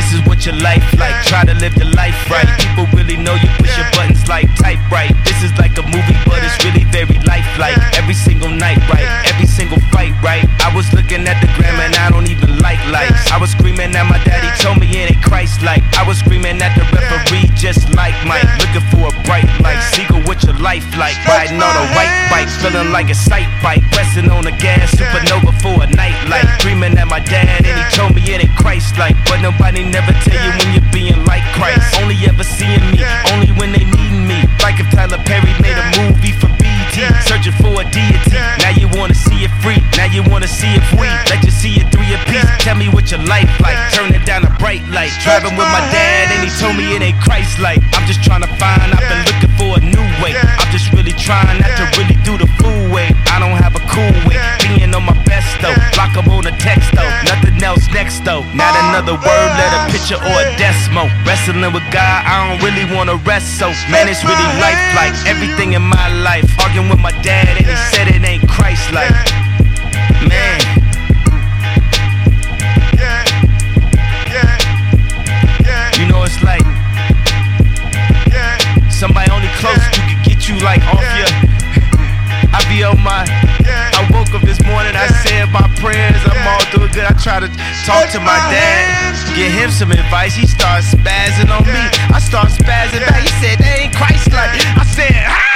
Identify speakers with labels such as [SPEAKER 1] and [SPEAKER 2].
[SPEAKER 1] This is what your life like. Try to live the life right. People really know you push your buttons like type right. This is like a movie, but it's really very lifelike. Every single night, right? Every single fight, right? I was looking at the gram and I don't even like lights. I was screaming at my daddy, told me it ain't Christ-like. I was screaming at the referee, just like Mike. Looking for a bright light. Seagull, what your life like? Riding on a white bike, feeling like a sight bike. Pressing on the gas, supernova for a night light. Dreaming at my dad and he told me it ain't Christ-like. But nobody never tell you when you're being like Christ. Only ever seeing me, only when they needin' me. Like if Tyler Perry made a movie for BET, searching for a deity. Now you wanna see it free, now you wanna see it free. Let you see it through your piece. Tell me what your life like, turn it down a bright light. Driving with my dad and he told me it ain't Christ-like. I'm just trying to find, I've been looking for a new way. I'm just really trying not to really do the fool way. I don't have a cool way, being on my best though. Block up on a text though, nothing else next though. Not another word, let a picture or a decimal. Wrestling with God, I don't really wanna rest so. Man, it's really lifelike, everything in my life. Arguing with my dad and he said it ain't Christ-like. Man. You know it's like somebody only close you can get you like off your. I be on my. I woke up this morning, I said my prayers, I'm all doing good. I try to talk to my dad, get him some advice. He starts spazzing on me, I start spazzing back. He said, they ain't Christ-like. I said, ah!